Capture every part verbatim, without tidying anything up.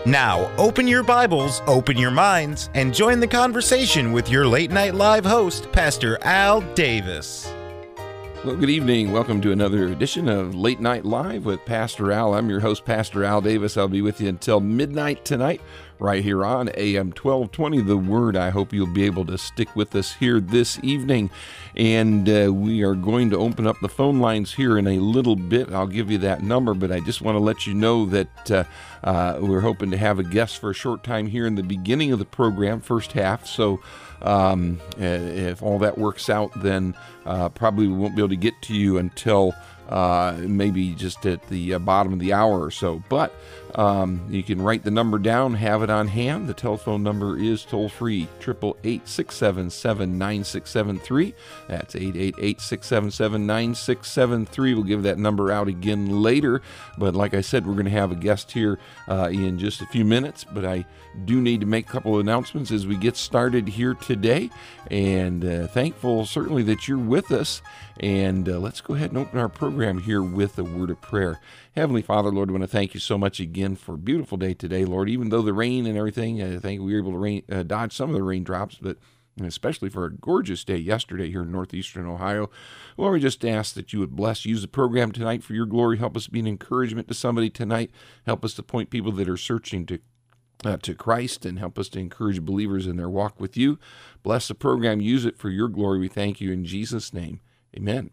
Now, open your Bibles, open your minds, and join the conversation with your Late Night Live host, Pastor Al Davis. Well, good evening. Welcome to another edition of Late Night Live with Pastor Al. I'm your host, Pastor Al Davis. I'll be with you until midnight tonight, right here on A M twelve twenty, The Word. I hope you'll be able to stick with us here this evening. And uh, we are going to open up the phone lines here in a little bit. I'll give you that number, but I just want to let you know that uh, uh, we're hoping to have a guest for a short time here in the beginning of the program, first half. So um, if all that works out, then uh, probably we won't be able to get to you until Uh, maybe just at the uh, bottom of the hour or so. But um, you can write the number down, have it on hand. The telephone number is toll-free, eight eight eight, six seven seven, nine six seven three. That's eight eight eight, six seven seven, nine six seven three. We'll give that number out again later. But like I said, we're going to have a guest here uh, in just a few minutes. But I do need to make a couple of announcements as we get started here today. And uh, thankful certainly that you're with us. And uh, let's go ahead and open our program here with a word of prayer. Heavenly Father, Lord, I want to thank you so much again for a beautiful day today, Lord. Even though the rain and everything, I think we were able to rain, uh, dodge some of the raindrops, but especially for a gorgeous day yesterday here in northeastern Ohio. Lord, we just ask that you would bless, use the program tonight for your glory. Help us be an encouragement to somebody tonight. Help us to point people that are searching to Uh, to Christ, and help us to encourage believers in their walk with you. Bless the program. Use it for your glory. We thank you in Jesus' name. Amen.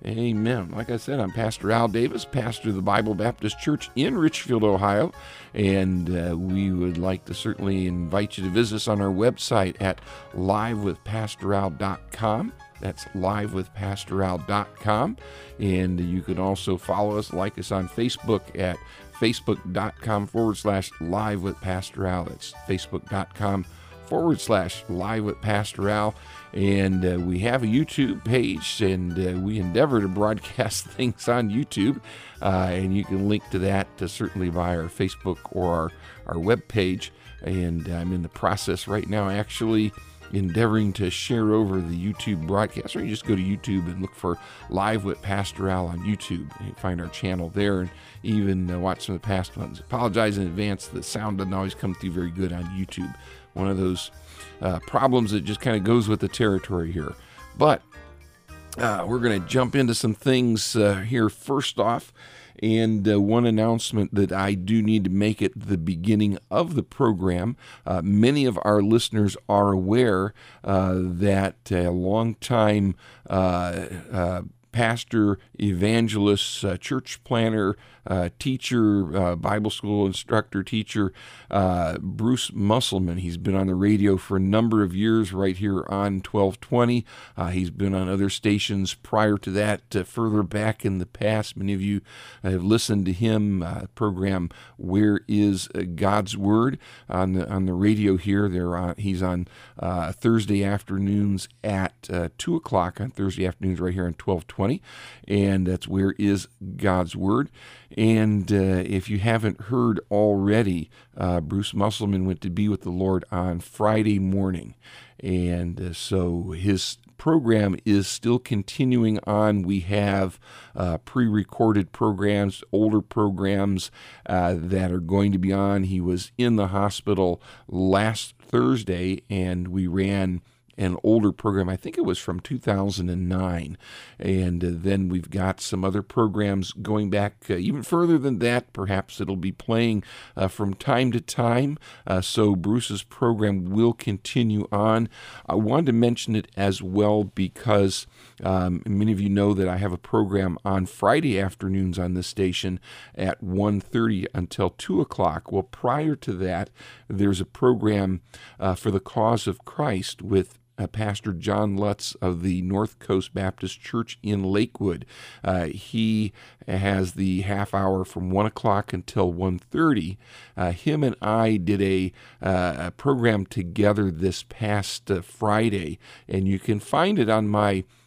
Amen. Like I said, I'm Pastor Al Davis, pastor of the Bible Baptist Church in Richfield, Ohio, and uh, we would like to certainly invite you to visit us on our website at live with pastor al dot com. That's live with pastor al dot com, and you can also follow us, like us on Facebook at facebook.com forward slash live with Pastor Al. That's facebook.com forward slash live with Pastor Al. And uh, we have a YouTube page, and uh, we endeavor to broadcast things on YouTube. Uh, and you can link to that uh, certainly via our Facebook or our, our web page. And I'm in the process right now actually endeavoring to share over the YouTube broadcast, or you just go to YouTube and look for Live with Pastor Al on YouTube, and you find our channel there, and even uh, watch some of the past ones. Apologize in advance, the sound doesn't always come through very good on YouTube. One of those uh, problems that just kind of goes with the territory here. But uh, we're going to jump into some things uh, here first off. And uh, one announcement that I do need to make at the beginning of the program. Uh, many of our listeners are aware uh, that a longtime uh, uh, pastor, evangelist, uh, church planner, uh, teacher, uh, Bible school instructor, teacher, uh, Bruce Musselman. He's been on the radio for a number of years right here on twelve twenty. Uh, he's been on other stations prior to that, uh, further back in the past. Many of you have listened to him, uh, program Where is God's Word on the, on the radio here. They're on, he's on uh, Thursday afternoons at uh, two o'clock on Thursday afternoons right here on twelve twenty. And that's Where is God's Word. And uh, if you haven't heard already, uh, Bruce Musselman went to be with the Lord on Friday morning. And uh, so his program is still continuing on. We have uh, pre-recorded programs, older programs uh, that are going to be on. He was in the hospital last Thursday, and we ran an older program. I think it was from two thousand nine. And uh, then we've got some other programs going back uh, even further than that. Perhaps it'll be playing uh, from time to time. Uh, so Bruce's program will continue on. I wanted to mention it as well because um, many of you know that I have a program on Friday afternoons on this station at one thirty until two o'clock. Well, prior to that, there's a program uh, for the cause of Christ with Uh, Pastor John Lutz of the North Coast Baptist Church in Lakewood. Uh, he has the half hour from one o'clock until one thirty. Uh, him and I did a, uh, a program together this past uh, Friday, and you can find it on my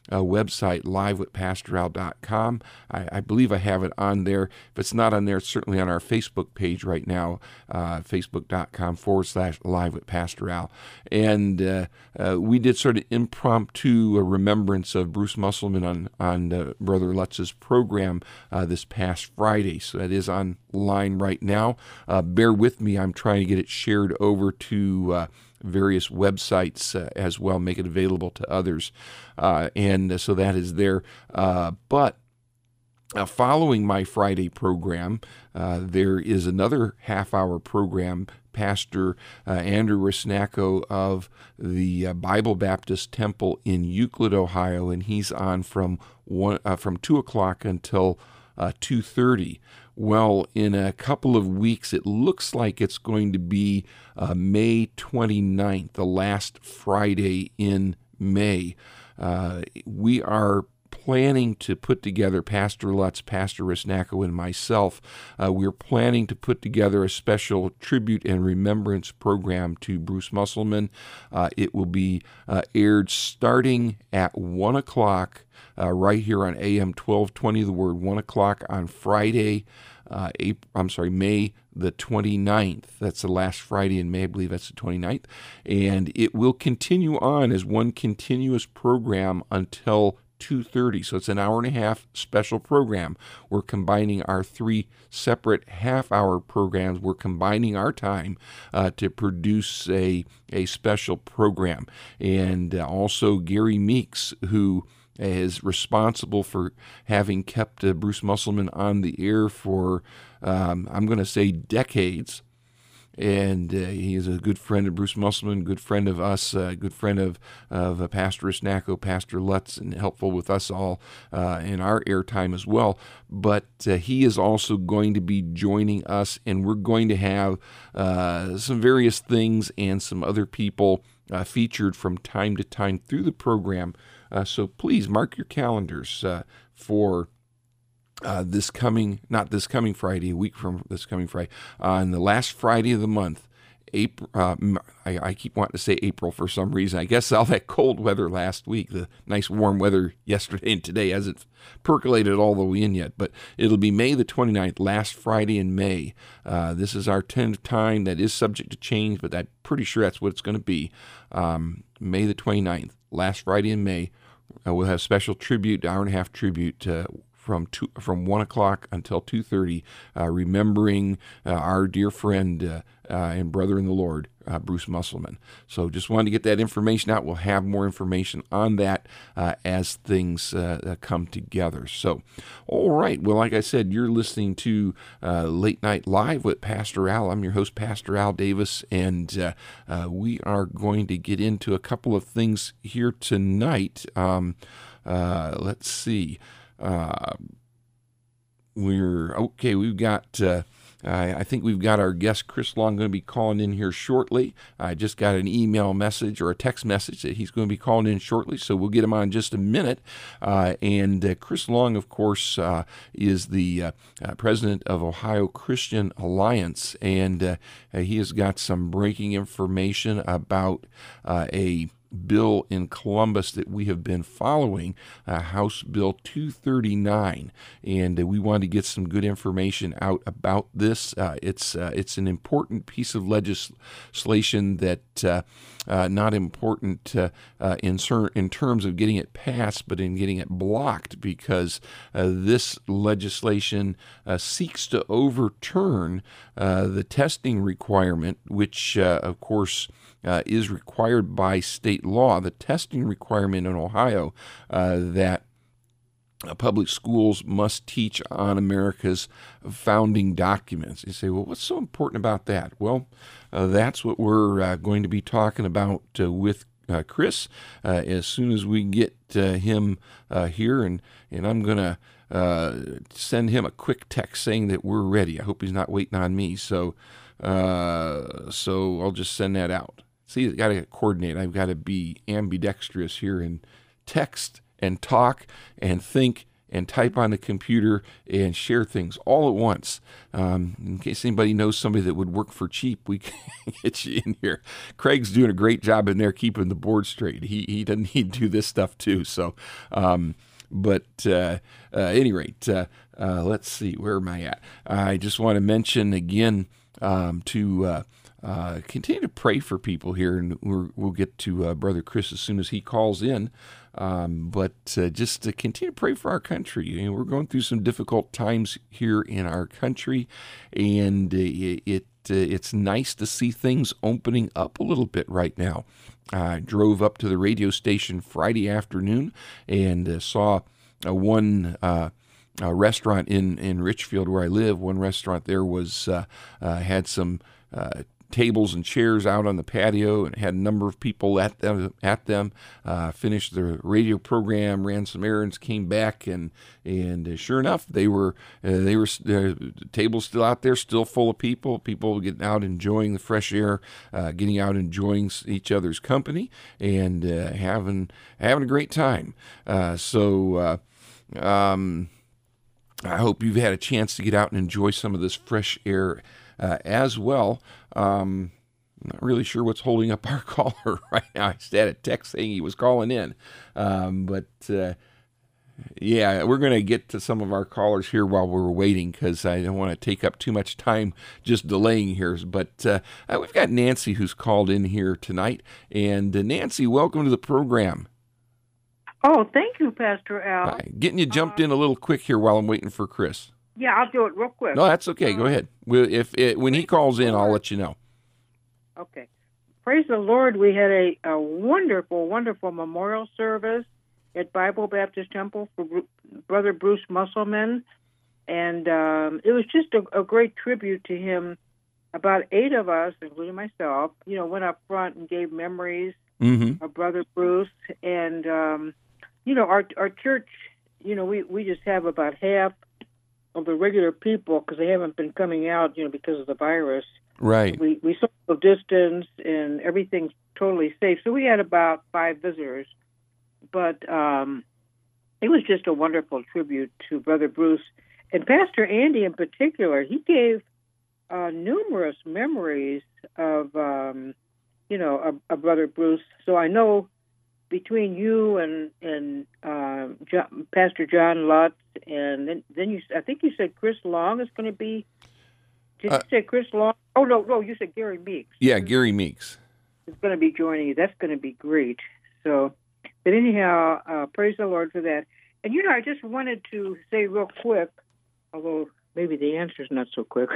uh, website, live with pastor al dot com. I, I believe I have it on there. If it's not on there, it's certainly on our Facebook page right now, uh, facebook.com forward slash live with Pastor Al. And uh, uh, we did sort of impromptu a remembrance of Bruce Musselman on, on uh, Brother Lutz's program uh, this past Friday. So that is online right now. Uh, bear with me. I'm trying to get it shared over to uh, various websites uh, as well, make it available to others. Uh, and uh, so that is there. Uh, but uh, following my Friday program, uh, there is another half-hour program. Pastor uh, Andrew Risnacco of the uh, Bible Baptist Temple in Euclid, Ohio, and he's on from one uh, from two o'clock until uh, two thirty. Well, in a couple of weeks, it looks like it's going to be uh, May twenty-ninth, the last Friday in May. Uh, we are planning to put together, Pastor Lutz, Pastor Risnacco, and myself, uh, we're planning to put together a special tribute and remembrance program to Bruce Musselman. Uh, it will be uh, aired starting at one o'clock uh, right here on A M twelve twenty, the word one o'clock on Friday, uh, April, I'm sorry, May the twenty-ninth. That's the last Friday in May. I believe that's the twenty-ninth. And it will continue on as one continuous program until two thirty. So it's an hour and a half special program. We're combining our three separate half-hour programs. We're combining our time uh, to produce a, a special program. And uh, also Gary Meeks, who is responsible for having kept uh, Bruce Musselman on the air for, um, I'm going to say, decades. And uh, he is a good friend of Bruce Musselman, good friend of us, uh, good friend of, of uh, Pastor Risnacco, Pastor Lutz, and helpful with us all uh, in our airtime as well. But uh, he is also going to be joining us, and we're going to have uh, some various things and some other people uh, featured from time to time through the program. Uh, so please mark your calendars uh, for Uh, this coming, not this coming Friday, a week from this coming Friday, on the last Friday of the month, April. Uh, I, I keep wanting to say April for some reason. I guess all that cold weather last week, the nice warm weather yesterday and today hasn't percolated all the way in yet. But it'll be May the twenty-ninth, last Friday in May. Uh, this is our tentative time. That is subject to change, but I'm pretty sure that's what it's going to be. Um, May the twenty-ninth, last Friday in May. Uh, we'll have special tribute, hour and a half tribute to from two, from one o'clock until two thirty, uh, remembering uh, our dear friend uh, uh, and brother in the Lord, uh, Bruce Musselman. So just wanted to get that information out. We'll have more information on that uh, as things uh, come together. So, all right. Well, like I said, you're listening to uh, Late Night Live with Pastor Al. I'm your host, Pastor Al Davis, and uh, uh, we are going to get into a couple of things here tonight. Um, uh, let's see. Uh, we're okay. We've got, uh, I, I think we've got our guest Chris Long going to be calling in here shortly. I just got an email message or a text message that he's going to be calling in shortly, so we'll get him on in just a minute. Uh, and uh, Chris Long, of course, uh, is the uh, uh, president of Ohio Christian Alliance, and uh, he has got some breaking information about uh, a bill in Columbus that we have been following, uh, House Bill two thirty-nine, and uh, we want to get some good information out about this. Uh, it's uh, it's an important piece of legislation that uh, uh, not important uh, uh, in cer- in terms of getting it passed, but in getting it blocked, because uh, this legislation uh, seeks to overturn uh, the testing requirement, which uh, of course Uh, is required by state law, the testing requirement in Ohio uh, that uh, public schools must teach on America's founding documents. You say, well, what's so important about that? Well, uh, that's what we're uh, going to be talking about uh, with uh, Chris uh, as soon as we get uh, him uh, here, and, and I'm going to uh, send him a quick text saying that we're ready. I hope he's not waiting on me, so uh, so I'll just send that out. See, I've got to coordinate. I've got to be ambidextrous here and text and talk and think and type on the computer and share things all at once. Um, in case anybody knows somebody that would work for cheap, we can get you in here. Craig's doing a great job in there keeping the board straight. He he doesn't need to do this stuff too. So, um, but uh, uh, at any rate, uh, uh, let's see, where am I at? I just want to mention again um, to uh, uh, continue to pray for people here, and we're, we'll get to uh, Brother Chris as soon as he calls in. Um, but uh, just to continue to pray for our country. You know, we're going through some difficult times here in our country, and uh, it, it uh, it's nice to see things opening up a little bit right now. I uh, drove up to the radio station Friday afternoon and uh, saw uh, one uh, uh, restaurant in, in Richfield where I live. One restaurant there was uh, uh, had some uh, tables and chairs out on the patio and had a number of people at them. At them, uh, finished the radio program, ran some errands, came back, and and uh, sure enough, they were uh, they were uh, tables still out there, still full of people. People getting out, enjoying the fresh air, uh, getting out, enjoying each other's company, and uh, having having a great time. Uh, so. Uh, um, I hope you've had a chance to get out and enjoy some of this fresh air uh, as well. Um, I'm not really sure what's holding up our caller right now. I just had a text saying he was calling in. Um, but, uh, yeah, we're going to get to some of our callers here while we're waiting because I don't want to take up too much time just delaying here. But uh, we've got Nancy who's called in here tonight. And uh, Nancy, welcome to the program. Oh, thank you, Pastor Al. Hi. Getting you jumped uh, in a little quick here while I'm waiting for Chris. Yeah, I'll do it real quick. No, that's okay. Go ahead. We'll, if it, when he calls in, I'll let you know. Okay. Praise the Lord. We had a, a wonderful, wonderful memorial service at Bible Baptist Temple for Brother Bruce Musselman, and um, it was just a, a great tribute to him. About eight of us, including myself, you know, went up front and gave memories mm-hmm. of Brother Bruce, and um, you know, our our church, you know, we, we just have about half of the regular people because they haven't been coming out, you know, because of the virus. Right. We we social distance and everything's totally safe. So we had about five visitors, but um, it was just a wonderful tribute to Brother Bruce and Pastor Andy in particular. He gave uh, numerous memories of um, you know of, of Brother Bruce. So I know. Between you and and uh, John, Pastor John Lutz, and then then you, I think you said Chris Long is going to be. Did uh, you say Chris Long? Oh no, no, you said Gary Meeks. Yeah, Gary Meeks is going to be joining you. That's going to be great. So, but anyhow, uh, praise the Lord for that. And you know, I just wanted to say real quick, although maybe the answer is not so quick.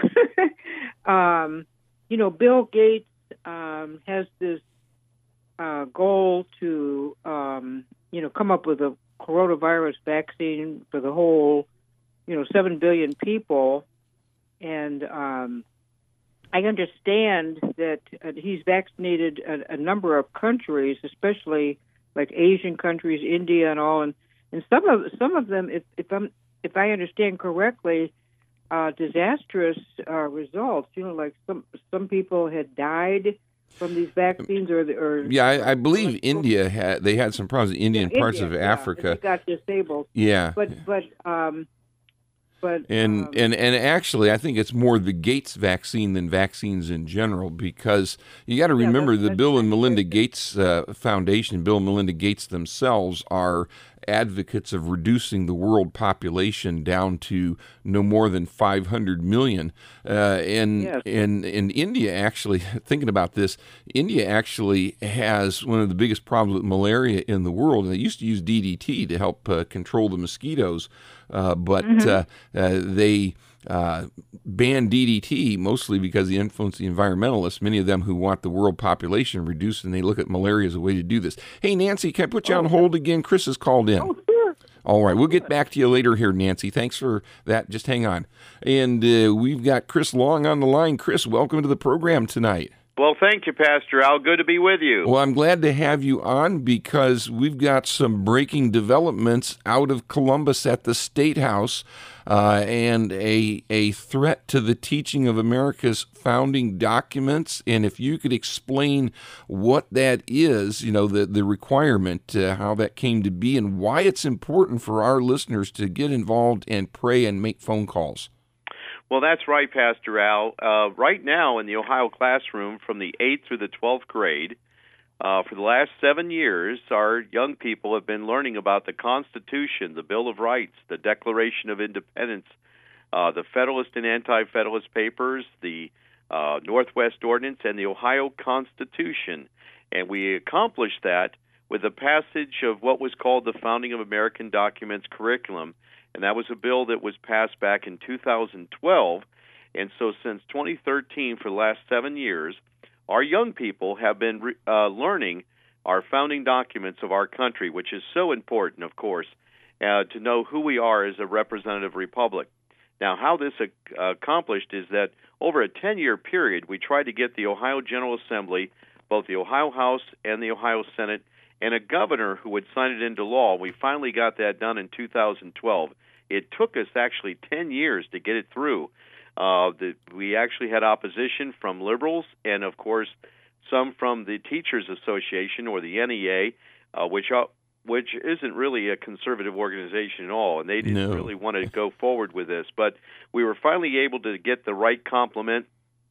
um, you know, Bill Gates um, has this. Uh, goal to, um, you know, come up with a coronavirus vaccine for the whole, you know, seven billion people. And um, I understand that uh, he's vaccinated a, a number of countries, especially like Asian countries, India and all. And, and some of some of them, if, if, I'm, if I understand correctly, uh, disastrous uh, results. You know, like some, some people had died from these vaccines, or, the, or yeah, I, I believe like, India had they had some problems. Indian yeah, parts India, of yeah, Africa and they got disabled. Yeah, but but um, but and um, and and actually, I think it's more the Gates vaccine than vaccines in general, because you got to remember yeah, the Bill and Melinda Gates uh, Foundation, Bill and Melinda Gates themselves are advocates of reducing the world population down to no more than five hundred million. Uh, and, yes. and, and India actually, thinking about this, India actually has one of the biggest problems with malaria in the world. And they used to use D D T to help uh, control the mosquitoes, uh, but mm-hmm. uh, uh, they uh, banned D D T mostly because of the influence of the environmentalists, many of them who want the world population reduced, and they look at malaria as a way to do this. Hey, Nancy, can I put you on hold again? Chris has called in. Oh, sure. All right, we'll get back to you later here, Nancy. Thanks for that. Just hang on. And uh, we've got Chris Long on the line. Chris, welcome to the program tonight. Well, thank you, Pastor Al. Good to be with you. Well, I'm glad to have you on because we've got some breaking developments out of Columbus at the State House uh, and a a threat to the teaching of America's founding documents. And if you could explain what that is, you know, the, the requirement, uh, how that came to be, and why it's important for our listeners to get involved and pray and make phone calls. Well, that's right, Pastor Al. Uh, right now in the Ohio classroom, from the eighth through the twelfth grade, uh, for the last seven years, our young people have been learning about the Constitution, the Bill of Rights, the Declaration of Independence, uh, the Federalist and Anti-Federalist Papers, the uh, Northwest Ordinance, and the Ohio Constitution. And we accomplished that with the passage of what was called the Founding of American Documents curriculum. And that was a bill that was passed back in two thousand twelve. And so since twenty thirteen, for the last seven years, our young people have been re- uh, learning our founding documents of our country, which is so important, of course, uh, to know who we are as a representative republic. Now, how this uh, accomplished is that over a ten-year period, we tried to get the Ohio General Assembly, both the Ohio House and the Ohio Senate, and a governor who would sign it into law. We finally got that done in two thousand twelve. It took us actually ten years to get it through. Uh, the, we actually had opposition from liberals and, of course, some from the Teachers Association, or the N E A, uh, which uh, which isn't really a conservative organization at all, and they didn't No. really want to go forward with this. But we were finally able to get the right complement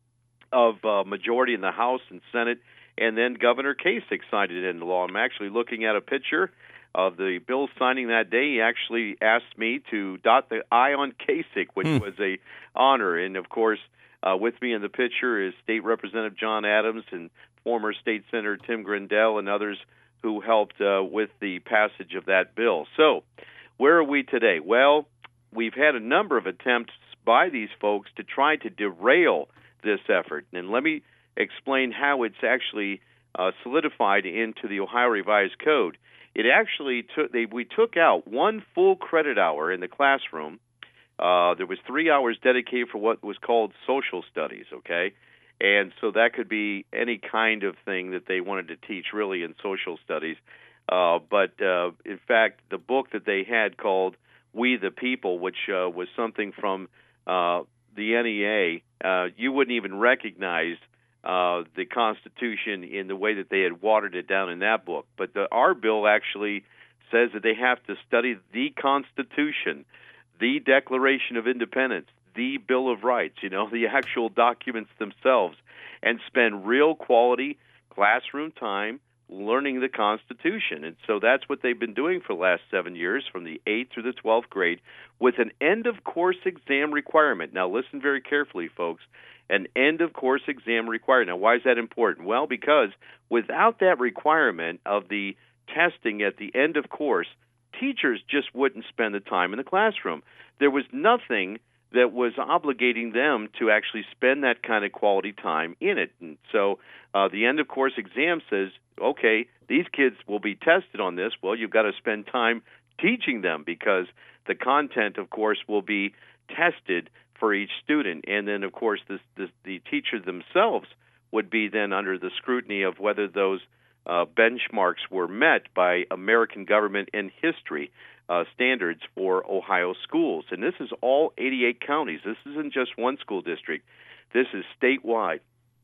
of uh, majority in the House and Senate, and then Governor Kasich signed it into law. I'm actually looking at a picture of the bill signing that day. He actually asked me to dot the I on Kasich, which Hmm. was a honor. And, of course, uh, with me in the picture is State Representative John Adams and former State Senator Tim Grindell and others who helped uh, with the passage of that bill. So where are we today? Well, we've had a number of attempts by these folks to try to derail this effort. And let me explain how it's actually uh, solidified into the Ohio Revised Code. It actually took they, we took out one full credit hour in the classroom. Uh, there was three hours dedicated for what was called social studies, okay? And so that could be any kind of thing that they wanted to teach, really, in social studies. Uh, but, uh, in fact, the book that they had called We the People, which uh, was something from uh, the N E A, uh, you wouldn't even recognize Uh, the Constitution in the way that they had watered it down in that book. But the, our bill actually says that they have to study the Constitution, the Declaration of Independence, the Bill of Rights, you know, the actual documents themselves, and spend real quality classroom time learning the Constitution. And so that's what they've been doing for the last seven years, from the eighth through the twelfth grade, with an end-of-course exam requirement. Now, listen very carefully, folks. An end-of-course exam required. Now, why is that important? Well, because without that requirement of the testing at the end of course, teachers just wouldn't spend the time in the classroom. There was nothing that was obligating them to actually spend that kind of quality time in it. And so uh, the end-of-course exam says, okay, these kids will be tested on this. Well, you've got to spend time teaching them, because the content, of course, will be tested for each student. And then, of course, this, this, the teachers themselves would be then under the scrutiny of whether those uh, benchmarks were met by American government and history uh, standards for Ohio schools. And this is all eighty-eight counties. This isn't just one school district. This is statewide.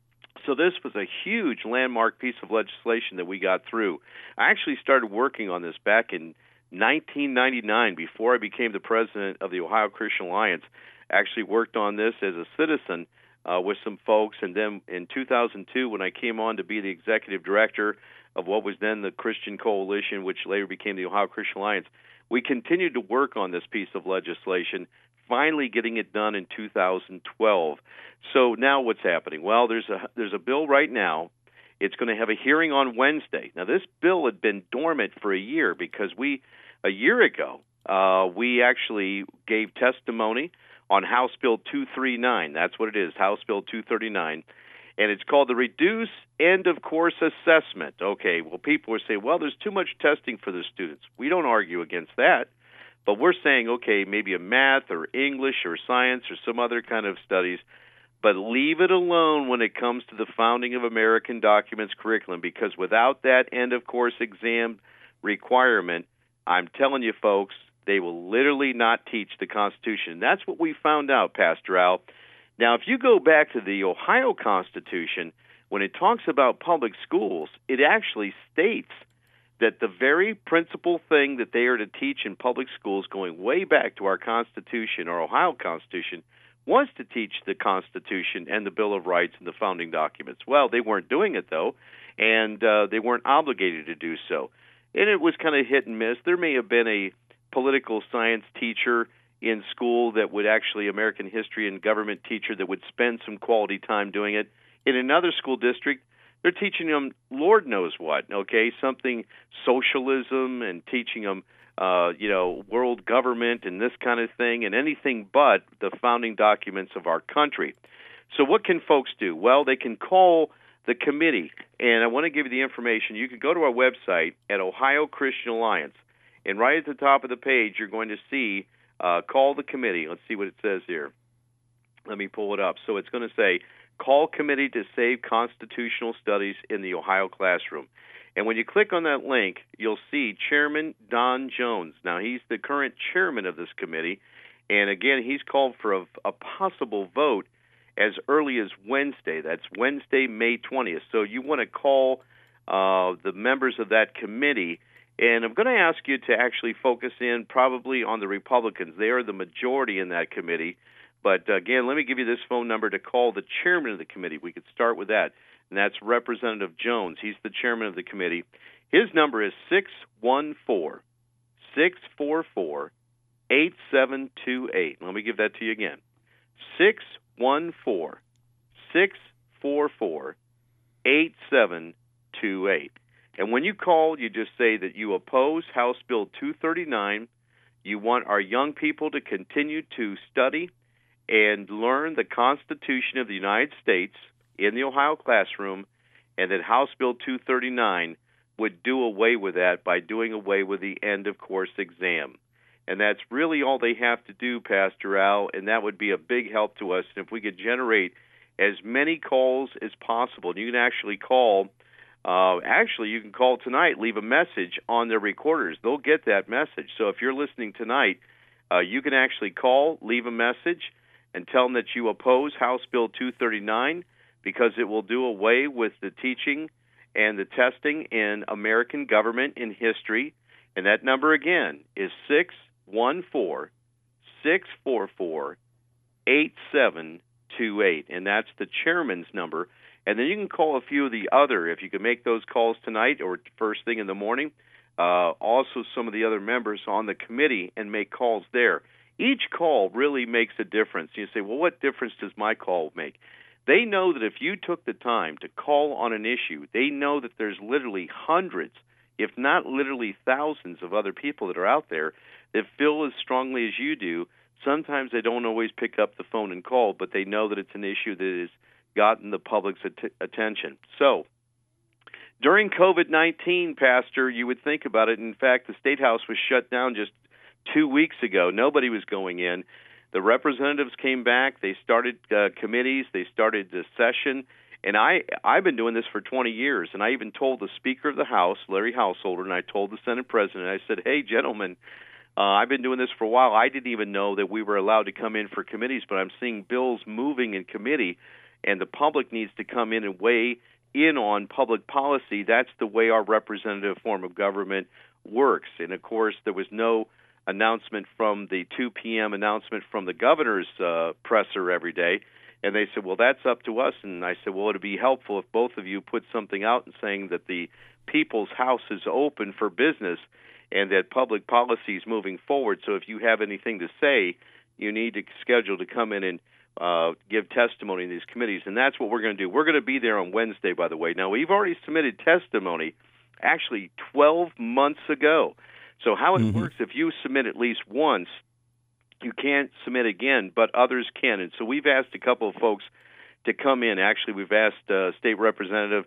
So this was a huge landmark piece of legislation that we got through. I actually started working on this back in nineteen ninety-nine, before I became the president of the Ohio Christian Alliance. Actually worked on this as a citizen uh, with some folks, and then in two thousand two, when I came on to be the executive director of what was then the Christian Coalition, which later became the Ohio Christian Alliance, we continued to work on this piece of legislation, finally getting it done in two thousand twelve. So now what's happening? Well, there's a there's a bill right now. It's going to have a hearing on Wednesday. Now, this bill had been dormant for a year because we, a year ago, uh, we actually gave testimony on House Bill two thirty-nine. That's what it is, House Bill two thirty-nine. And it's called the Reduce End-of-Course Assessment. Okay, well, people will say, well, there's too much testing for the students. We don't argue against that. But we're saying, okay, maybe a math or English or science or some other kind of studies, but leave it alone when it comes to the founding of American documents curriculum, because without that end of course exam requirement, I'm telling you folks, they will literally not teach the Constitution. That's what we found out, Pastor Al. Now, if you go back to the Ohio Constitution, when it talks about public schools, it actually states that the very principal thing that they are to teach in public schools, going way back to our Constitution, our Ohio Constitution, was to teach the Constitution and the Bill of Rights and the founding documents. Well, they weren't doing it, though, and uh, they weren't obligated to do so. And it was kind of hit and miss. There may have been a political science teacher in school that would actually, American history and government teacher that would spend some quality time doing it. In another school district, they're teaching them Lord knows what, okay, something socialism and teaching them Uh, you know, world government and this kind of thing, and anything but the founding documents of our country. So what can folks do? Well, they can call the committee, and I want to give you the information. You can go to our website at Ohio Christian Alliance, and right at the top of the page, you're going to see uh, call the committee. Let's see what it says here. Let me pull it up. So it's going to say, call committee to save constitutional studies in the Ohio classroom. And when you click on that link, you'll see Chairman Don Jones. Now, he's the current chairman of this committee. And again, he's called for a, a possible vote as early as Wednesday. That's Wednesday, May twentieth. So you want to call uh, the members of that committee. And I'm going to ask you to actually focus in probably on the Republicans. They are the majority in that committee. But again, let me give you this phone number to call the chairman of the committee. We could start with that. And that's Representative Jones. He's the chairman of the committee. His number is six one four, six four four, eight seven two eight. Let me give that to you again. six one four, six four four, eight seven two eight. And when you call, you just say that you oppose House Bill two thirty-nine. You want our young people to continue to study and learn the Constitution of the United States in the Ohio classroom, and that House Bill two thirty-nine would do away with that by doing away with the end of course exam. And that's really all they have to do, Pastor Al, and that would be a big help to us. And if we could generate as many calls as possible, you can actually call, uh, actually you can call tonight, leave a message on their recorders. They'll get that message. So if you're listening tonight, uh, you can actually call, leave a message, and tell them that you oppose House Bill two thirty-nine, because it will do away with the teaching and the testing in American government and history. And that number again is six one four, six four four, eight seven two eight. And that's the chairman's number. And then you can call a few of the other, if you can make those calls tonight or first thing in the morning, uh, also some of the other members on the committee, and make calls there. Each call really makes a difference. You say, well, what difference does my call make? They know that if you took the time to call on an issue, they know that there's literally hundreds, if not literally thousands of other people that are out there that feel as strongly as you do. Sometimes they don't always pick up the phone and call, but they know that it's an issue that has gotten the public's at- attention. So during COVID nineteen, Pastor, you would think about it. In fact, the State House was shut down just two weeks ago. Nobody was going in. The representatives came back. They started uh, committees. They started the session. And I, I've been doing this for twenty years, and I even told the Speaker of the House, Larry Householder, and I told the Senate President, I said, hey, gentlemen, uh, I've been doing this for a while. I didn't even know that we were allowed to come in for committees, but I'm seeing bills moving in committee, and the public needs to come in and weigh in on public policy. That's the way our representative form of government works. And, of course, there was no announcement from the two p.m. announcement from the governor's uh, presser every day. And they said, well, that's up to us. And I said, well, it would be helpful if both of you put something out and saying that the People's House is open for business and that public policy is moving forward. So if you have anything to say, you need to schedule to come in and uh, give testimony in these committees. And that's what we're going to do. We're going to be there on Wednesday, by the way. Now, we've already submitted testimony actually twelve months ago. So how it mm-hmm. works, if you submit at least once, you can't submit again, but others can. And so we've asked a couple of folks to come in. Actually, we've asked uh, State Representative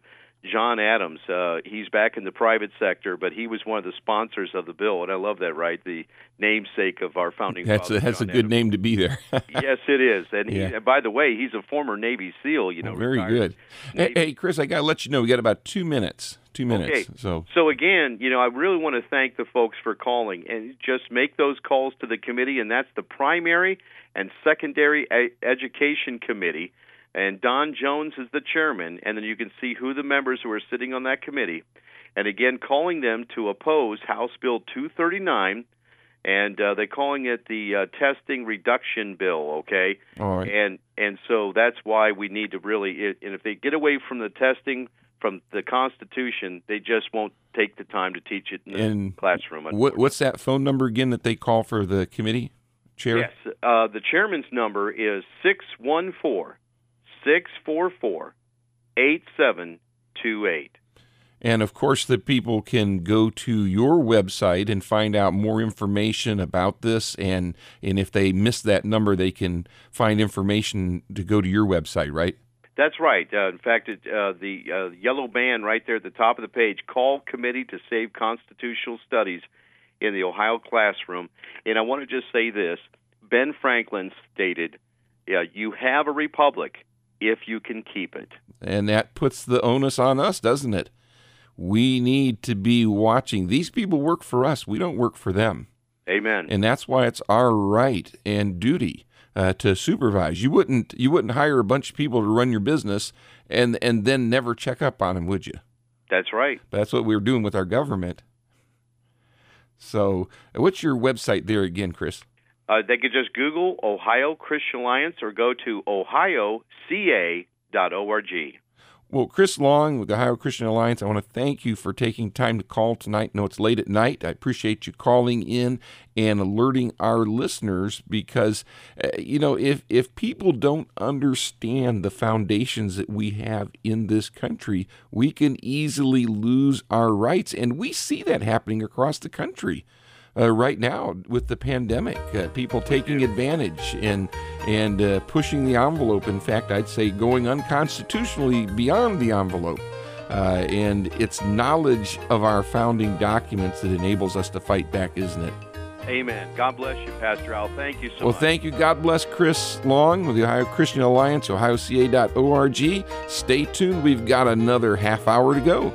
John Adams. Uh, he's back in the private sector, but he was one of the sponsors of the bill, and I love that, right? The namesake of our founding that's father. A, that's John a good Adams. name to be there. Yes, it is. And, he, Yeah. and by the way, he's a former Navy SEAL. You know, Oh, very retired. good. Hey, hey, Chris, I got to let you know we got about two minutes. Two minutes. Okay. So, So again, you know, I really want to thank the folks for calling, and just make those calls to the committee, and that's the Primary and Secondary e- Education Committee. And Don Jones is the chairman, and then you can see who the members who are sitting on that committee. And again, calling them to oppose House Bill two thirty-nine, and uh, they're calling it the uh, Testing Reduction Bill, okay? all right. And and so that's why we need to really, it, and if they get away from the testing, from the Constitution, they just won't take the time to teach it in the And classroom. What, what's that phone number again that they call for the committee chair? Yes, uh, the chairman's number is six one four, six four four, eight seven two eight. And of course, the people can go to your website and find out more information about this. And, and if they miss that number, they can find information to go to your website, right? That's right. Uh, in fact, it, uh, the uh, yellow band right there at the top of the page, Call Committee to Save Constitutional Studies in the Ohio Classroom. And I want to just say this. Ben Franklin stated, yeah, you have a republic if you can keep it. And that puts the onus on us, doesn't it? We need to be watching. These people work for us. We don't work for them. Amen. And that's why it's our right and duty uh, to supervise. You wouldn't you wouldn't hire a bunch of people to run your business and and then never check up on them, would you? That's right. That's what we're doing with our government. So, what's your website there again, Chris? Uh, they could just Google Ohio Christian Alliance or go to ohio c a dot org. Well, Chris Long with the Ohio Christian Alliance, I want to thank you for taking time to call tonight. I know it's late at night. I appreciate you calling in and alerting our listeners because, uh, you know, if, if people don't understand the foundations that we have in this country, we can easily lose our rights. And we see that happening across the country. Uh, right now with the pandemic, uh, people taking advantage and and uh, pushing the envelope. In fact, I'd say going unconstitutionally beyond the envelope. Uh, and it's knowledge of our founding documents that enables us to fight back, isn't it? Amen. God bless you, Pastor Al. Thank you so well, much. thank you. God bless Chris Long with the Ohio Christian Alliance, ohio c a dot org. Stay tuned. We've got another half hour to go.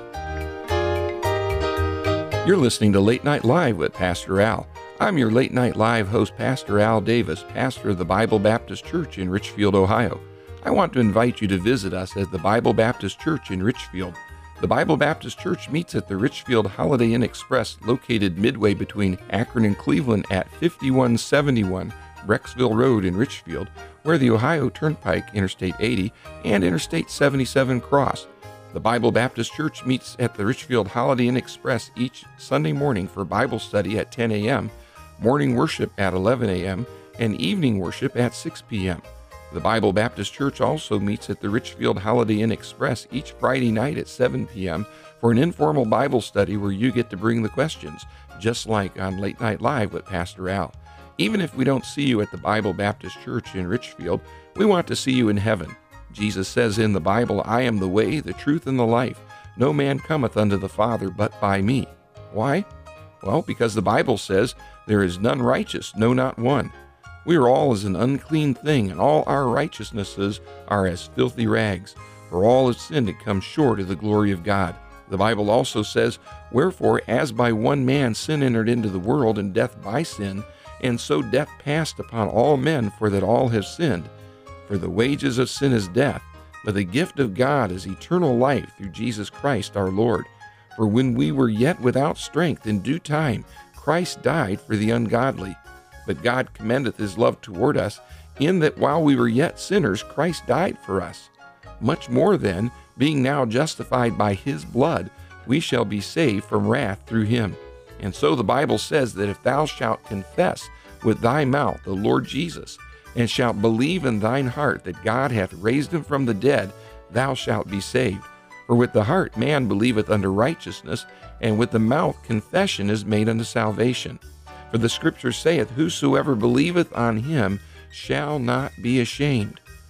You're listening to Late Night Live with Pastor Al. I'm your Late Night Live host, Pastor Al Davis, pastor of the Bible Baptist Church in Richfield, Ohio. I want to invite you to visit us at the Bible Baptist Church in Richfield. The Bible Baptist Church meets at the Richfield Holiday Inn Express, located midway between Akron and Cleveland at fifty-one seventy-one Brecksville Road in Richfield, where the Ohio Turnpike, Interstate eighty, and Interstate seventy-seven cross. The Bible Baptist Church meets at the Richfield Holiday Inn Express each Sunday morning for Bible study at ten a.m., morning worship at eleven a.m., and evening worship at six p.m. The Bible Baptist Church also meets at the Richfield Holiday Inn Express each Friday night at seven p.m. for an informal Bible study where you get to bring the questions, just like on Late Night Live with Pastor Al. Even if we don't see you at the Bible Baptist Church in Richfield, we want to see you in heaven. Jesus says in the Bible, I am the way, the truth, and the life. No man cometh unto the Father but by me. Why? Well, because the Bible says, there is none righteous, no, not one. We are all as an unclean thing, and all our righteousnesses are as filthy rags. For all have sinned and come short of the glory of God. The Bible also says, wherefore, as by one man sin entered into the world, and death by sin, and so death passed upon all men, for that all have sinned. For the wages of sin is death, but the gift of God is eternal life through Jesus Christ our Lord. For when we were yet without strength, in due time Christ died for the ungodly. But God commendeth his love toward us, in that while we were yet sinners, Christ died for us. Much more then, being now justified by his blood, we shall be saved from wrath through him. And so the Bible says that if thou shalt confess with thy mouth the Lord Jesus, and shalt believe in thine heart that God hath raised him from the dead, thou shalt be saved. For with the heart man believeth unto righteousness, and with the mouth confession is made unto salvation. For the Scripture saith, whosoever believeth on him shall not be ashamed.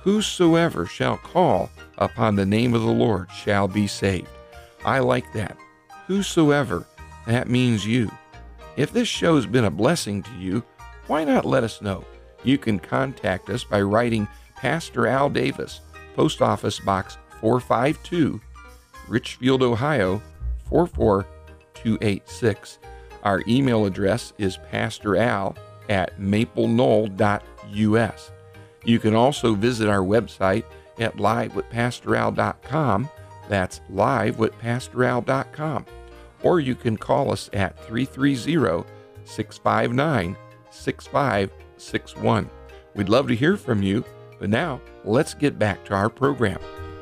whosoever shall call upon the name of the Lord shall be saved. I like that. Whosoever, that means you. If this show's been a blessing to you, why not let us know? You can contact us by writing Pastor Al Davis, Post Office Box four five two, Richfield, Ohio four four two eight six. Our email address is pastoral at maple knoll dot u s. You can also visit our website at live with pastor al dot com. That's live with pastor al dot com. Or you can call us at three three zero, six five nine, six five six one. We'd love to hear from you, but now let's get back to our program.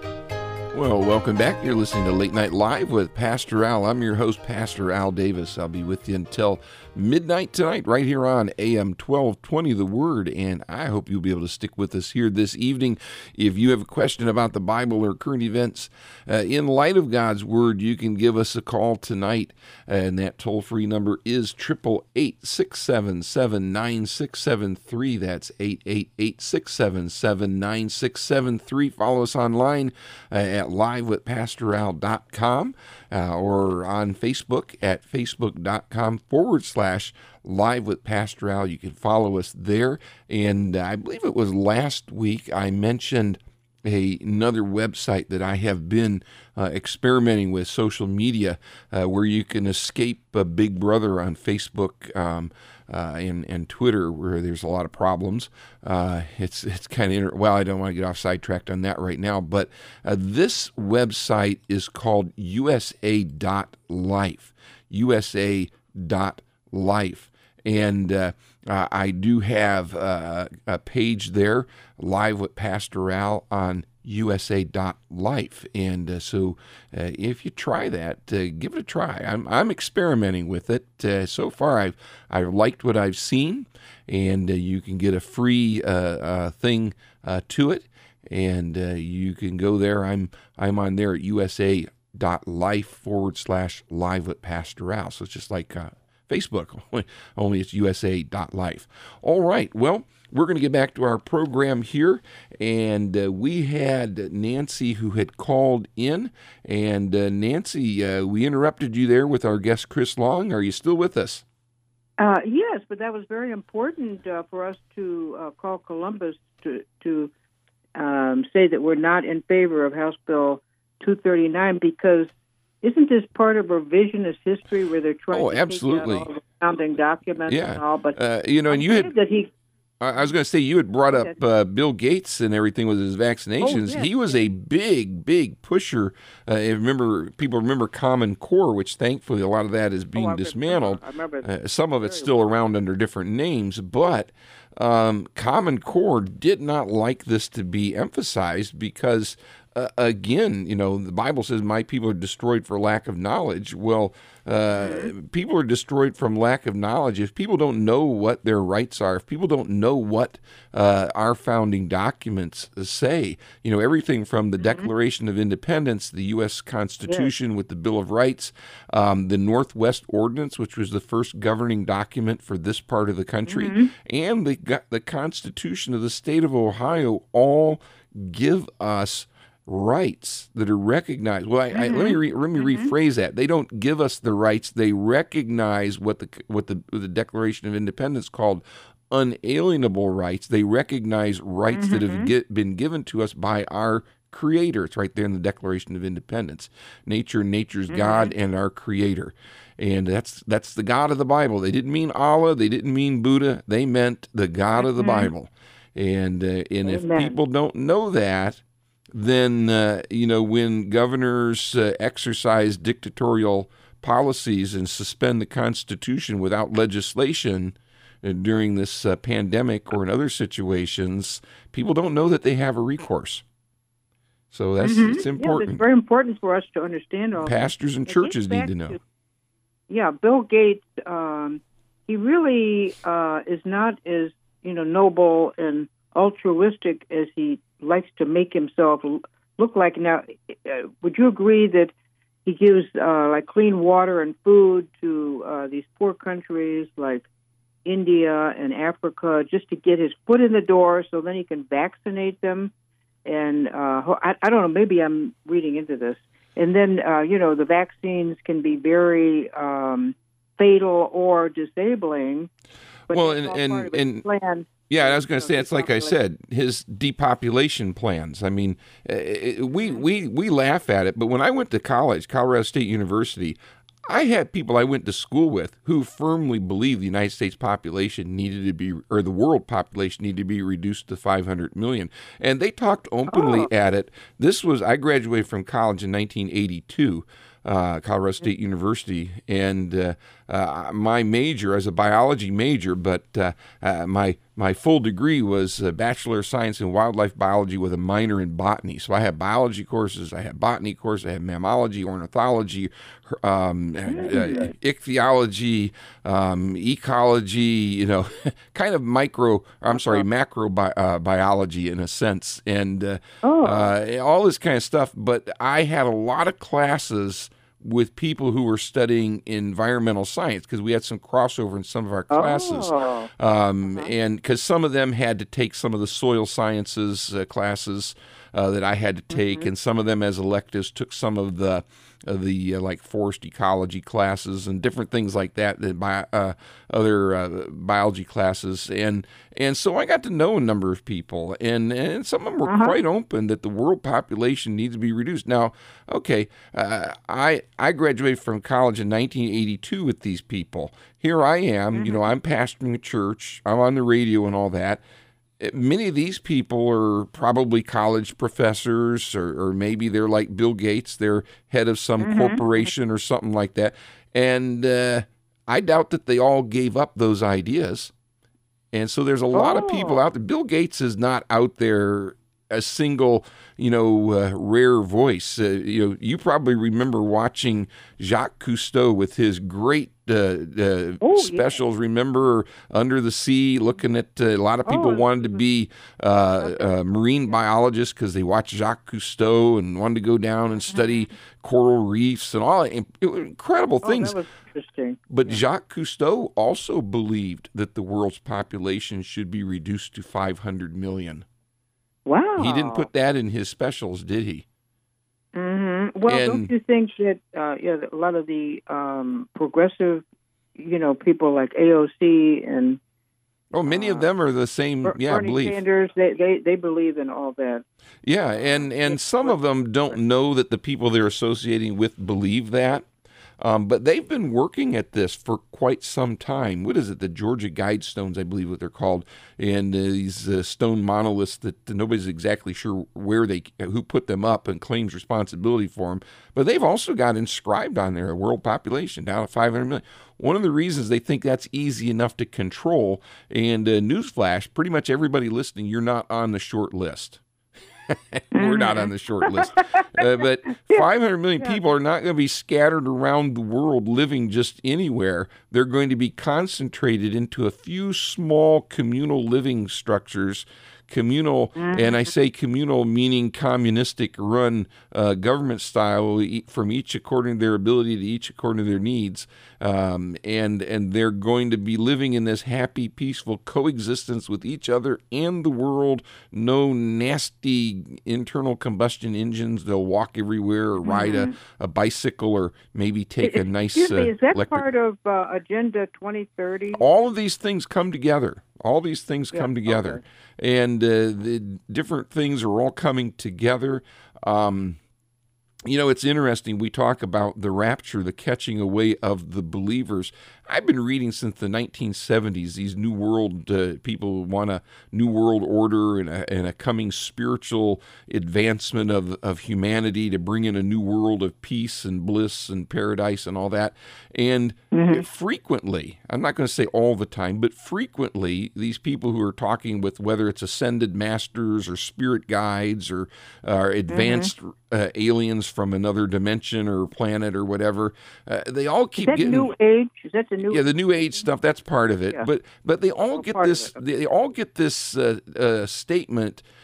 Well, welcome back. You're listening to Late Night Live with Pastor Al. I'm your host, Pastor Al Davis. I'll be with you until midnight tonight right here on A M twelve twenty The Word, and I hope you'll be able to stick with us here this evening. If you have a question about the Bible or current events uh, in light of God's Word, you can give us a call tonight, and that toll-free number is eight eight eight, six seven seven, nine six seven three. That's eight eight eight, six seven seven, nine six seven three. Follow us online uh, at live with pastor al dot com uh, or on Facebook at facebook.com forward slash live with Pastor Al. You can follow us there. And I believe it was last week I mentioned a, another website that I have been uh, experimenting with, social media, uh, where you can escape uh, Big Brother on Facebook um, uh, and, and Twitter, where there's a lot of problems. Uh, it's it's kind of, inter- well, I don't want to get off sidetracked on that right now, but uh, this website is called U S A dot life, U S A dot life. And uh, uh, I do have uh, a page there, Live with Pastor Al, on U S A dot life. And uh, so uh, if you try that, uh, give it a try. I'm I'm experimenting with it. Uh, so far, I've, I've liked what I've seen, and uh, you can get a free uh, uh, thing uh, to it, and uh, you can go there. I'm I'm on there at U S A dot life forward slash live with Pastor Al. So it's just like uh, Facebook, only it's U S A dot life. All right, well, we're going to get back to our program here, and uh, we had Nancy who had called in, and uh, Nancy, uh, we interrupted you there with our guest Chris Long. Are you still with us? Uh, yes, but that was very important uh, for us to uh, call Columbus to, to um, say that we're not in favor of House Bill two thirty-nine, because isn't this part of revisionist history where they're trying oh, to absolutely. take out all the founding documents yeah. and all? But uh, you know, and you had that he. I was going to say, you had brought up uh, Bill Gates and everything with his vaccinations. Oh, yes. He was a big, big pusher. Uh, I remember people remember Common Core, which thankfully a lot of that is being oh, I dismantled. remember. I remember uh, some of it's still around under different names, but um, Common Core did not like this to be emphasized because, uh, again, you know, the Bible says, "My people are destroyed for lack of knowledge." Well, uh, mm-hmm. people are destroyed from lack of knowledge. If people don't know what their rights are, if people don't know what uh, our founding documents say, you know, everything from the mm-hmm. Declaration of Independence, the U S Constitution yes. with the Bill of Rights, um, the Northwest Ordinance, which was the first governing document for this part of the country, mm-hmm. and the the Constitution of the state of Ohio all give us rights that are recognized. Well, I, mm-hmm. I, let me re, let me mm-hmm. rephrase that. They don't give us the rights; they recognize what the what the what the Declaration of Independence called unalienable rights. They recognize rights mm-hmm. that have get, been given to us by our Creator. It's right there in the Declaration of Independence. Nature, nature's mm-hmm. God, and our Creator. And that's that's the God of the Bible. They didn't mean Allah. They didn't mean Buddha. They meant the God mm-hmm. of the Bible. And uh, and Amen. If people don't know that, then, uh, you know, when governors uh, exercise dictatorial policies and suspend the Constitution without legislation uh, during this uh, pandemic or in other situations, people don't know that they have a recourse. So that's mm-hmm. it's important. Yeah, it's very important for us to understand all Pastors that. and churches need to know. To, yeah, Bill Gates, um, he really uh, is not as, you know, noble and altruistic as he likes to make himself look like. Now, uh, would you agree that he gives uh, like clean water and food to uh, these poor countries like India and Africa just to get his foot in the door so then he can vaccinate them? and uh, I, I don't know, maybe I'm reading into this. And then, uh, you know, the vaccines can be very um, fatal or disabling. But well, that's and all and, part of his and plan. yeah, I was going to So say, it's like I depopulation. said, his depopulation plans. I mean, uh, it- we, we, we laugh at it, but when I went to college, Colorado State University, I had people I went to school with who firmly believed the United States population needed to be, or the world population needed to be reduced to five hundred million. And they talked openly Oh. at it. This was, I graduated from college in nineteen eighty-two. Uh, Colorado State University, and uh, uh, my major, I was a biology major, but uh, uh, my my full degree was a Bachelor of Science in Wildlife Biology with a minor in botany. So I had biology courses, I had botany courses, I had mammalogy, ornithology, um, uh, ichthyology, um, ecology, you know, kind of micro, I'm sorry, macro bi- uh, biology in a sense, and uh, Oh. uh, all this kind of stuff. But I had a lot of classes with people who were studying environmental science because we had some crossover in some of our classes. Oh. Um, and because some of them had to take some of the soil sciences uh, classes uh, that I had to take, Mm-hmm. and some of them as electives took some of the uh, the uh, like forest ecology classes and different things like that, that bi- uh, other uh, biology classes, and and so I got to know a number of people, and and some of them were Uh-huh. quite open that the world population needs to be reduced. Now, okay, uh, I I graduated from college in nineteen eighty-two with these people. Here I am, you know, I'm pastoring a church, I'm on the radio and all that. Many of these people are probably college professors, or, or maybe they're like Bill Gates, they're head of some corporation or something like that. And uh, I doubt that they all gave up those ideas. And so there's a lot of people Oh. out there. Bill Gates is not out there a single, you know, uh, rare voice. Uh, you know, you probably remember watching Jacques Cousteau with his great uh, uh, Oh, yeah. specials. Remember Under the Sea, looking at uh, a lot of people Oh, wanted to be uh, uh, marine biologists because they watched Jacques Cousteau and wanted to go down and study coral reefs and all it, it, incredible Oh, things. that was interesting. But Jacques Cousteau also believed that the world's population should be reduced to five hundred million. Wow. He didn't put that in his specials, did he? Mm-hmm. Well, And- don't you think that uh, yeah, a lot of the um, progressive, you know, people like A O C and Oh, many of them are the same, Ber- yeah, Bernie belief. Sanders, they, they they believe in all that. Yeah, and, and some of them don't know that the people they're associating with believe that. Um, but they've been working at this for quite some time. What is it? The Georgia Guidestones, I believe what they're called, and uh, these uh, stone monoliths that nobody's exactly sure where they, who put them up and claims responsibility for them. But they've also got inscribed on there a world population down at five hundred million. One of the reasons they think that's easy enough to control, and uh, newsflash, pretty much everybody listening, you're not on the short list. We're not on the short list. Uh, but five hundred million people are not going to be scattered around the world living just anywhere. They're going to be concentrated into a few small communal living structures. Communal, and I say communal meaning communistic run uh, government style, e- from each according to their ability to each according to their needs. Um, and and they're going to be living in this happy, peaceful coexistence with each other and the world. No nasty internal combustion engines. They'll walk everywhere or ride a, a bicycle or maybe take a nice Excuse me, uh, is that electric. part of uh, Agenda twenty thirty? All of these things come together. All these things Yeah, come together. okay. And uh, the different things are all coming together. Um, you know, it's interesting. We talk about the rapture, the catching away of the believers. I've been reading since the nineteen seventies. These New World uh, people want a New World Order and a, and a coming spiritual advancement of, of humanity to bring in a new world of peace and bliss and paradise and all that. And frequently, I'm not going to say all the time, but frequently, these people who are talking with, whether it's ascended masters or spirit guides or, or advanced uh, aliens from another dimension or planet or whatever, uh, they all Is keep that getting... New Age? Is that the New Yeah, the New Age stuff, that's part of it. Yeah. But but they all Oh, get part of this it, they all get this uh, uh, statement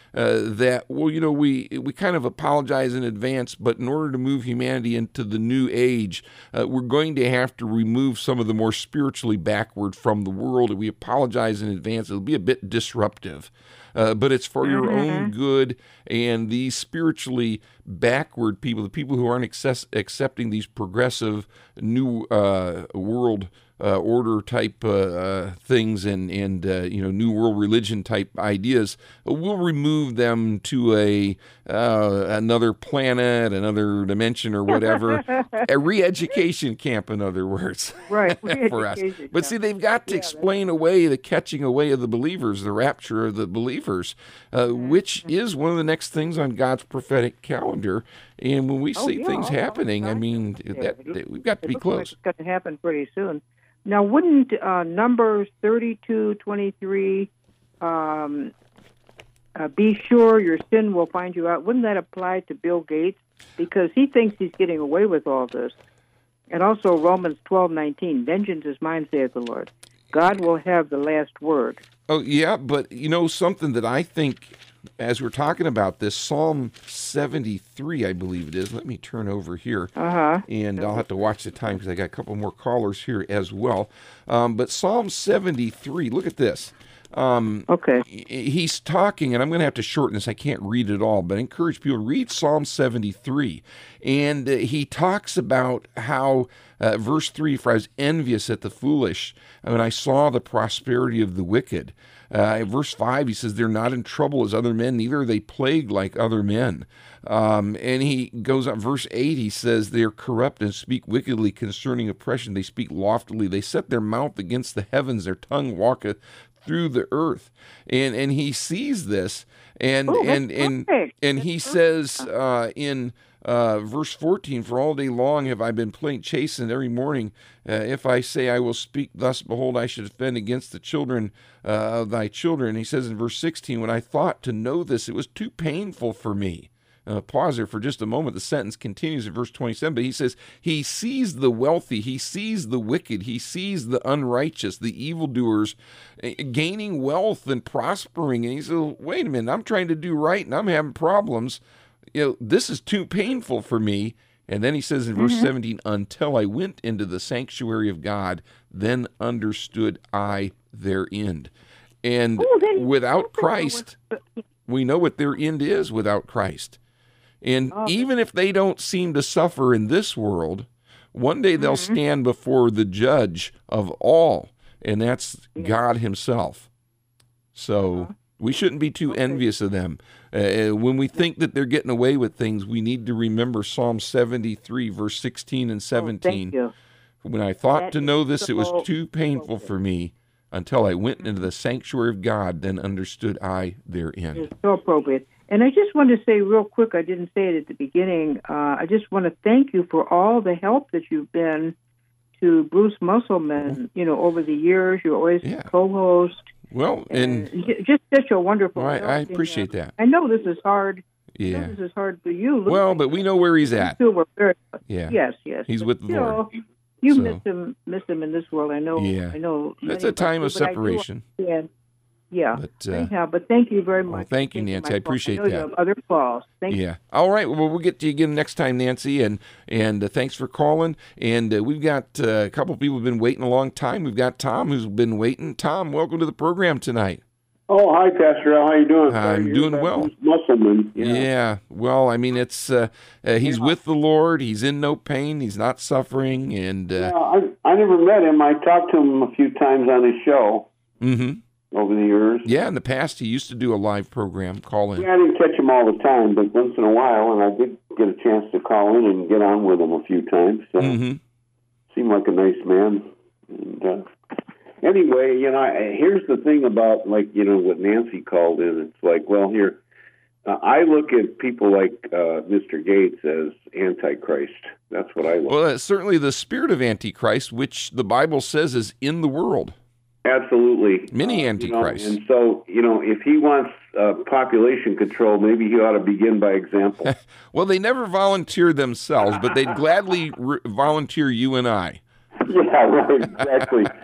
uh, that, well, you know, we we kind of apologize in advance, but in order to move humanity into the new age, uh, we're going to have to remove some of the more spiritually backward from the world. We apologize in advance. It'll be a bit disruptive. Uh, but it's for your Mm-hmm. own good, and these spiritually backward people, the people who aren't access- accepting these progressive new uh, world uh, order type uh, uh, things and and uh, you know new world religion type ideas, we'll remove them to a uh, another planet, another dimension, or whatever, a re-education camp, in other words, Right. for us. Re-education But see, camp. they've got to Yeah, explain away the catching away of the believers, the rapture of the believers, uh, which is one of the next things on God's prophetic calendar. And when we Oh, see yeah, things oh, happening, I right. mean, Yeah, that, it looks- that we've got to It be looks like close. it's going to happen pretty soon. Now, wouldn't uh, Numbers thirty-two twenty-three, um, uh, be sure your sin will find you out, wouldn't that apply to Bill Gates? Because he thinks he's getting away with all this. And also Romans twelve nineteen, vengeance is mine, saith the Lord. God will have the last word. Oh, yeah, but you know, something that I think, as we're talking about this, Psalm seventy-three, I believe it is. Let me turn over here. Uh-huh. And I'll have to watch the time because I got a couple more callers here as well. Um, but Psalm seventy-three, look at this. Um, Okay. he's talking, and I'm going to have to shorten this. I can't read it all, but I encourage people to read Psalm seventy-three. And uh, he talks about how, uh, verse three, for I was envious at the foolish when I saw the prosperity of the wicked. Uh, verse five, he says, they're not in trouble as other men, neither are they plagued like other men. Um, and he goes on, verse eight, he says, they are corrupt and speak wickedly concerning oppression. They speak loftily. They set their mouth against the heavens. Their tongue walketh through the earth. And and he sees this, and Oh, and that's and perfect. and he says uh, in uh, verse fourteen, for all day long have I been plain chastened every morning. Uh, if I say I will speak thus, behold, I should offend against the children uh, of thy children. He says in verse sixteen, when I thought to know this, it was too painful for me. Uh, pause there for just a moment. The sentence continues in verse twenty-seven, but he says, he sees the wealthy, he sees the wicked, he sees the unrighteous, the evildoers uh, gaining wealth and prospering. And he says, wait a minute, I'm trying to do right and I'm having problems. You know, this is too painful for me. And then he says in verse seventeen, until I went into the sanctuary of God, then understood I their end. And Oh, then- without Christ, we know what their end is without Christ. And Oh. even if they don't seem to suffer in this world, one day they'll Mm-hmm. stand before the judge of all, and that's God himself. So Uh-huh. we shouldn't be too envious of them. Uh, when we think that they're getting away with things, we need to remember Psalm seventy-three, verse sixteen and Oh, seventeen. thank you. When I thought That to know is this, it was so too painful for me until I went into the sanctuary of God, then understood I their end. It's so appropriate. And I just want to say real quick, I didn't say it at the beginning, uh, I just want to thank you for all the help that you've been to Bruce Musselman, you know, over the years. You're always Yeah. co-host. Well, and j- just such a wonderful Well, I- help I in appreciate that. that. I know this is hard. I know yeah. this is hard for you. Well, but we know where he's at. You two were very, Yeah. yes, yes. He's But with the still, Lord. You So- miss him, miss him in this world. I know. Yeah. I know. It's many a us time do, of but I do separation. understand. Yeah. But, uh, Anyhow, but thank you very much. well, thank for you, taking Nancy. my I call. appreciate know you that. have other calls. Thank you. Yeah. All right. Well, we'll get to you again next time, Nancy. And and uh, thanks for calling. And uh, we've got uh, a couple people who've been waiting a long time. We've got Tom who's been waiting. Tom, welcome to the program tonight. Oh, hi, Pastor Al. How you doing? I'm You're doing about well. Bruce Musselman. Yeah. Yeah. Well, I mean, it's uh, uh, he's with the Lord. He's in no pain. He's not suffering. And uh, Yeah, I I never met him. I talked to him a few times on his show mhm. over the years. yeah, in the past he used to do a live program. Call in. Yeah, I didn't catch him all the time, but once in a while, and I did get a chance to call in and get on with him a few times. So hmm seemed like a nice man. And, uh, anyway, you know, I, here's the thing about, like, you know, what Nancy called in. It's like, well, here, uh, I look at people like uh, Mister Gates as Antichrist. That's what I look Well, it's certainly the spirit of Antichrist, which the Bible says is in the world. Absolutely. Many Uh, antichrists. You know, and so, you know, if he wants uh, population control, maybe he ought to begin by example. Well, they never volunteer themselves, but they'd gladly re- volunteer you and I. Yeah, right, exactly.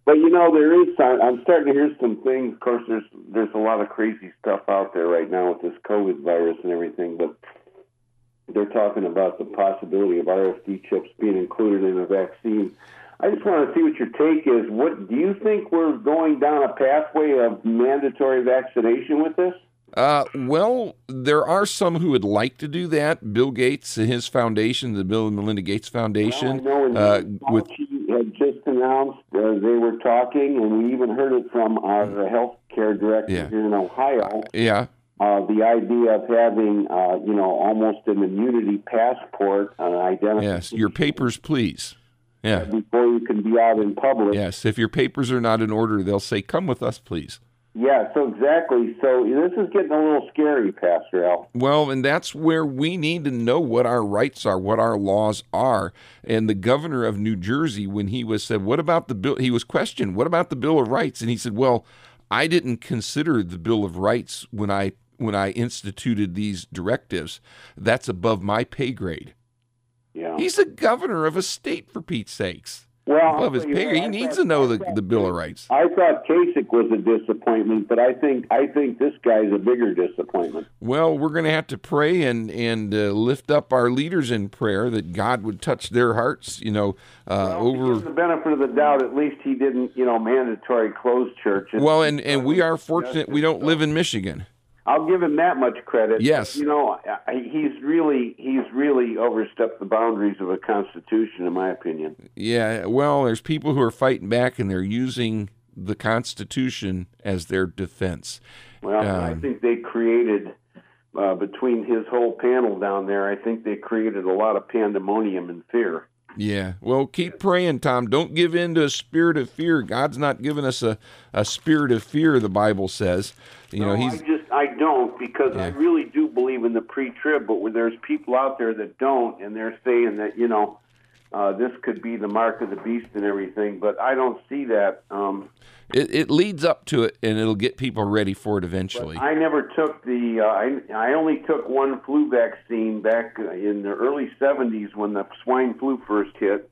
But you know, there is. I'm starting to hear some things. Of course, there's there's a lot of crazy stuff out there right now with this COVID virus and everything. But they're talking about the possibility of R F D chips being included in a vaccine. I just want to see what your take is. What do you think we're going down a pathway of mandatory vaccination with this? Uh, well, there are some who would like to do that. Bill Gates and his foundation, the Bill and Melinda Gates Foundation, well, I know uh, with had just announced uh, they were talking, and we even heard it from our health care director yeah. here in Ohio. Yeah. Uh, the idea of having, uh, you know, almost an immunity passport on identification. Yes, your papers, please. Yeah. Before you can be out in public. Yes, if your papers are not in order, they'll say, "Come with us, please." Yeah, so exactly. So this is getting a little scary, Pastor Al. Well, and that's where we need to know what our rights are, what our laws are. And the governor of New Jersey, when he was said, "What about the bill?" He was questioned, "What about the Bill of Rights?" And he said, "Well, I didn't consider the Bill of Rights when I when I instituted these directives. That's above my pay grade." Yeah. He's the governor of a state, for Pete's sakes. Well, Above his pay grade. He needs to know the, the Bill of Rights. I thought Kasich was a disappointment, but I think I think this guy's a bigger disappointment. Well, we're going to have to pray and and uh, lift up our leaders in prayer that God would touch their hearts. You know, uh, well, over give him the benefit of the doubt. At least he didn't, you know, mandatory close churches. Well, and and we are fortunate we don't live in Michigan. I'll give him that much credit. Yes. You know, he's really he's really overstepped the boundaries of a constitution, in my opinion. Yeah, well, there's people who are fighting back, and they're using the Constitution as their defense. Well, um, I think they created, uh, between his whole panel down there, I think they created a lot of pandemonium and fear. Yeah. Well, keep praying, Tom. Don't give in to a spirit of fear. God's not given us a, a spirit of fear, the Bible says. You no, know, he's I just I don't because yeah. I really do believe in the pre-trib, but where there's people out there that don't, and they're saying that, you know, uh, this could be the mark of the beast and everything, but I don't see that. Um, it, it leads up to it, and it'll get people ready for it eventually. I never took the, uh, I, I only took one flu vaccine back in the early seventies when the swine flu first hit,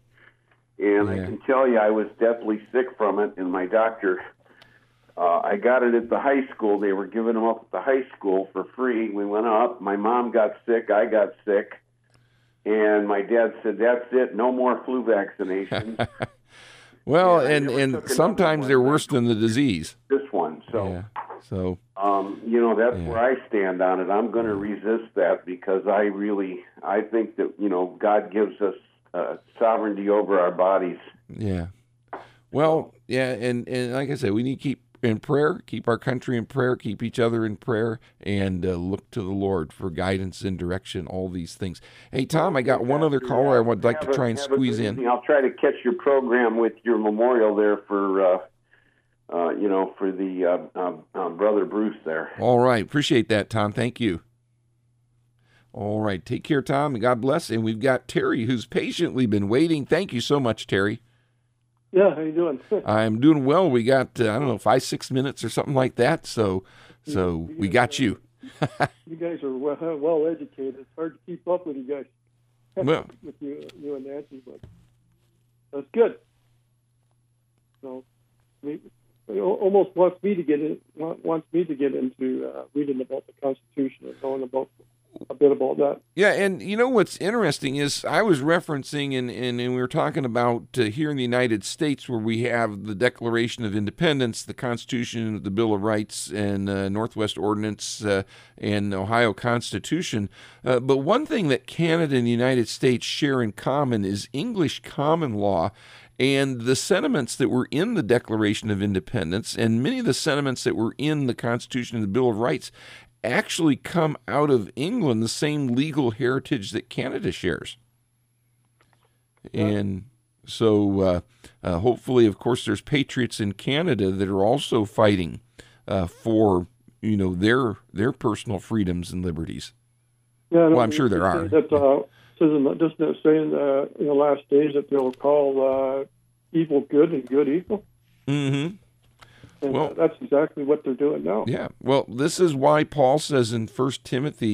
and yeah. I can tell you I was deathly sick from it, and my doctor... Uh, I got it at the high school. They were giving them up at the high school for free. We went up. My mom got sick. I got sick. And my dad said, "That's it. No more flu vaccinations." well, yeah, and, and sometimes they're worse than the disease. This one. So, yeah. so um, you know, that's yeah. where I stand on it. I'm going to resist that because I really, I think that, you know, God gives us uh, sovereignty over our bodies. Yeah. Well, yeah, and, and like I said, we need to keep in prayer, keep our country in prayer, keep each other in prayer, and uh, look to the Lord for guidance and direction, all these things. Hey, Tom, I got one other caller I would like to try and squeeze in. I'll try to catch your program with your memorial there for, uh, uh, you know, for the uh, uh, uh, Brother Bruce there. All right. Appreciate that, Tom. Thank you. All right. Take care, Tom, and God bless. And we've got Terry, who's patiently been waiting. Thank you so much, Terry. Yeah, how you doing? I'm doing well. We got, uh, I don't know, five, six minutes or something like that. So so we got you. You guys are well, well educated. It's hard to keep up with you guys. Well, with you, you and Nancy, but that's good. So it almost wants me to get in, wants me to get into uh, reading about the Constitution and knowing about a bit about that. Yeah, and you know what's interesting is I was referencing, and, and, and we were talking about uh, here in the United States where we have the Declaration of Independence, the Constitution, the Bill of Rights, and uh, Northwest Ordinance, uh, and Ohio Constitution. Uh, but one thing that Canada and the United States share in common is English common law. And the sentiments that were in the Declaration of Independence and many of the sentiments that were in the Constitution and the Bill of Rights actually come out of England, the same legal heritage that Canada shares. Yeah. And so uh, uh, hopefully, of course, there's patriots in Canada that are also fighting uh, for, you know, their their personal freedoms and liberties. Yeah, well, I'm sure there are. That, uh, doesn't, doesn't it say in the, in the last days that they'll call uh, evil good and good evil? Mm-hmm. And well, that's exactly what they're doing now. Yeah. Well, this is why Paul says in First Timothy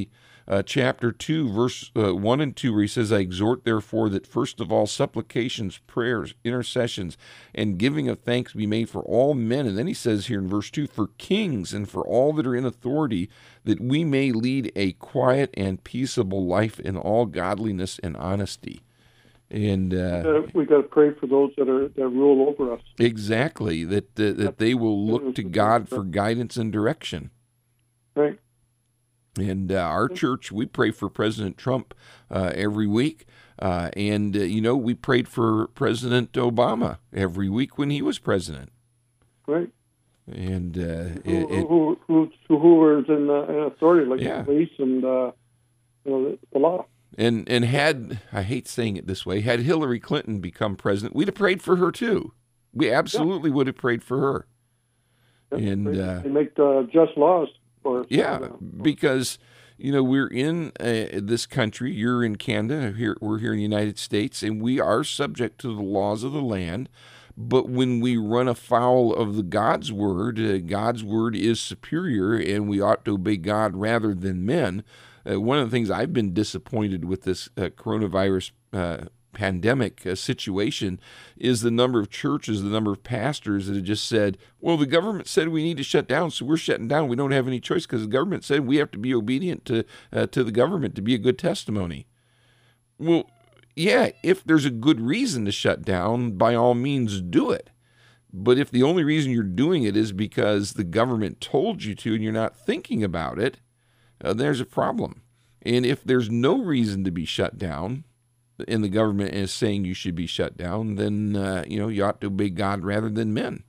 uh, chapter two, verse uh, one and two, where he says, I exhort, therefore, that first of all supplications, prayers, intercessions, and giving of thanks be made for all men. And then he says here in verse two, for kings and for all that are in authority, that we may lead a quiet and peaceable life in all godliness and honesty. And uh, uh, we got to pray for those that are that rule over us. Exactly, that uh, that they will look to God for guidance and direction. Right. And uh, our church, we pray for President Trump uh, every week. Uh, and, uh, you know, we prayed for President Obama every week when he was president. Right. And uh, who, it, who, who, who, who was in, uh, in authority, like yeah. the police and uh, you know, the, the law. And and had, I hate saying it this way, had Hillary Clinton become president, we'd have prayed for her too. We absolutely yeah. would have prayed for her. Yeah, and uh, they make uh, just laws for us. Yeah, because, you know, we're in uh, this country, you're in Canada, here we're here in the United States, and we are subject to the laws of the land. But when we run afoul of the God's word, uh, God's word is superior, and we ought to obey God rather than men. Uh, one of the things I've been disappointed with this uh, coronavirus uh, pandemic uh, situation is the number of churches, the number of pastors that have just said, well, the government said we need to shut down, so we're shutting down. We don't have any choice because the government said we have to be obedient to uh, to the government to be a good testimony. Well, yeah, if there's a good reason to shut down, by all means do it. But if the only reason you're doing it is because the government told you to and you're not thinking about it, Uh, there's a problem. And if there's no reason to be shut down, and the government is saying you should be shut down, then, uh, you know, you ought to obey God rather than men.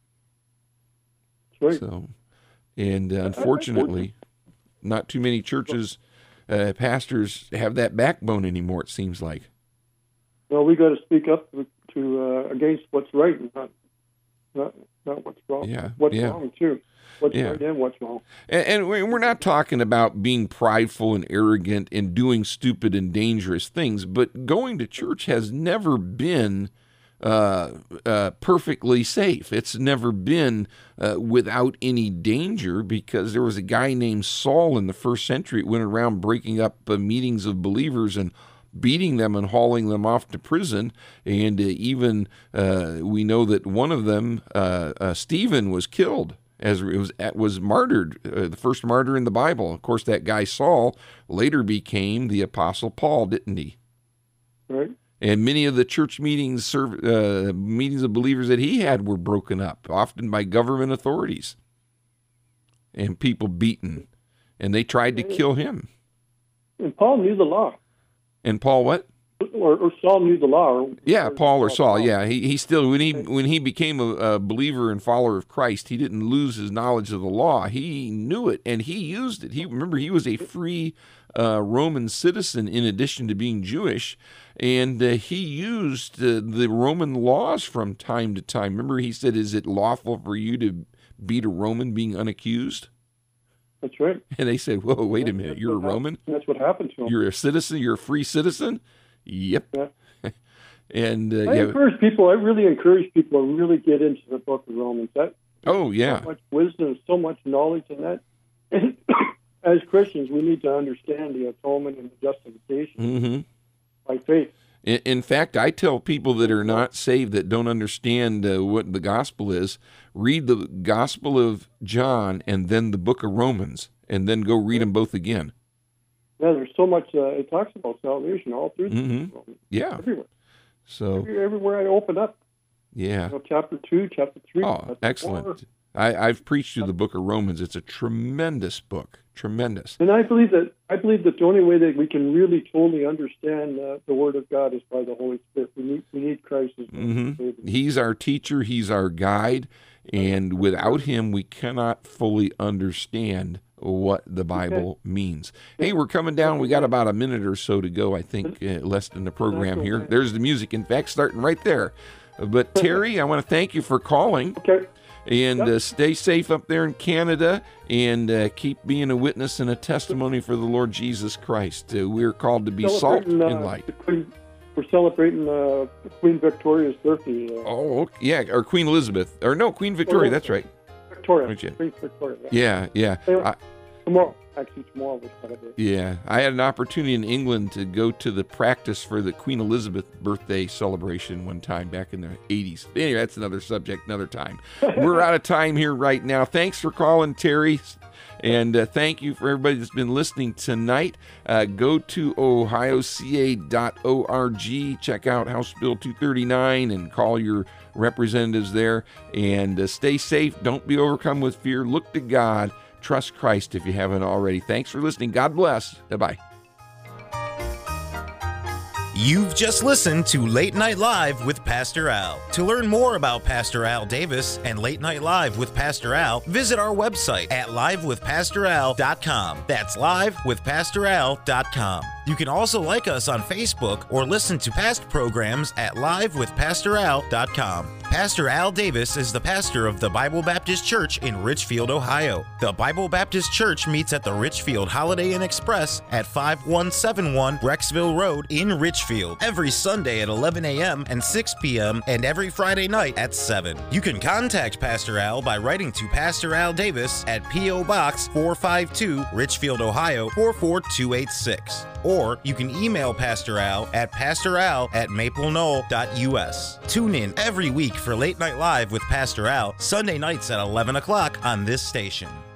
That's right. So, and uh, unfortunately, not too many churches, uh, pastors have that backbone anymore, it seems like. Well, we got to speak up to, to uh, against what's right and not, not, not what's wrong. Yeah, what's yeah. wrong, too. What's Yeah. right and what's wrong. And, and we're not talking about being prideful and arrogant and doing stupid and dangerous things, but going to church has never been uh, uh, perfectly safe. It's never been uh, without any danger, because there was a guy named Saul in the first century that went around breaking up uh, meetings of believers and beating them and hauling them off to prison. And uh, even uh, we know that one of them, uh, uh, Stephen, was killed. As it was was martyred, uh, the first martyr in the Bible. Of course, that guy Saul later became the Apostle Paul, didn't he? Right. And many of the church meetings, serve, uh, meetings of believers that he had were broken up, often by government authorities, and people beaten, and they tried to kill him. And Paul knew the law. And Paul what? Or, or Saul knew the law. Or, Yeah, or Paul or Saul. Saul. Yeah, he he still when he when he became a, a believer and follower of Christ, he didn't lose his knowledge of the law. He knew it and he used it. He remember he was a free uh, Roman citizen in addition to being Jewish, and uh, he used uh, the Roman laws from time to time. Remember, he said, "Is it lawful for you to beat a Roman being unaccused?" That's right. And they said, "Whoa, wait a minute! That's You're a what Roman? happened. That's what happened to him." You're a citizen? You're a free citizen?" Yep. Yeah. And uh, I yeah. encourage people. I really encourage people to really get into the Book of Romans. That Oh yeah. so much wisdom, so much knowledge in that. And as Christians, we need to understand the atonement and the justification Mm-hmm. by faith. In, in fact, I tell people that are not saved, that don't understand uh, what the gospel is, read the Gospel of John and then the Book of Romans, and then go read them both again. Yeah, there's so much. Uh, it talks about salvation all through. Mhm. The Yeah. everywhere. So Every, everywhere I open up. yeah. You know, chapter two, chapter three. Oh, chapter excellent. four. I, I've preached through the Book of Romans. It's a tremendous book. Tremendous. And I believe that I believe that the only way that we can really totally understand uh, the Word of God is by the Holy Spirit. We need we need Christ as the hmm Savior. He's our teacher. He's our guide. And without him, we cannot fully understand what the Bible means. Hey, we're coming down. We got about a minute or so to go, I think, uh, less than the program here. There's the music, in fact, starting right there. But Terry, I want to thank you for calling. Okay. And uh, stay safe up there in Canada, and uh, keep being a witness and a testimony for the Lord Jesus Christ. Uh, we're called to be salt Celebrating, uh, and light. the Queen, we're celebrating uh, Queen Victoria's birthday. Uh, Oh, okay. Yeah, or Queen Elizabeth. Or no, Queen Victoria, that's right. Victoria. Right, yeah. Queen Victoria. Yeah. Yeah, yeah. Anyway, I, tomorrow. actually tomorrow was Saturday. Yeah, I had an opportunity in England to go to the practice for the Queen Elizabeth birthday celebration one time back in the eighties. Anyway, that's another subject, another time. We're out of time here right now. Thanks for calling, Terry. And uh, thank you for everybody that's been listening tonight. Uh, go to ohio c a dot org, check out House Bill two thirty-nine, and call your representatives there. And uh, stay safe. Don't be overcome with fear. Look to God. Trust Christ if you haven't already. Thanks for listening. God bless. Bye-bye. You've just listened to Late Night Live with Pastor Al. To learn more about Pastor Al Davis and Late Night Live with Pastor Al, visit our website at live with pastor al dot com. That's live with pastor al dot com. You can also like us on Facebook or listen to past programs at live with pastor al dot com. Pastor Al Davis is the pastor of the Bible Baptist Church in Richfield, Ohio. The Bible Baptist Church meets at the Richfield Holiday Inn Express at five one seven one Brecksville Road in Richfield every Sunday at eleven a.m. and six p.m. and every Friday night at seven. You can contact Pastor Al by writing to Pastor Al Davis at P O. Box four five two, Richfield, Ohio four four two eight six. Or you can email Pastor Al at pastoral at maple knoll dot u s. Tune in every week for Late Night Live with Pastor Al, Sunday nights at eleven o'clock on this station.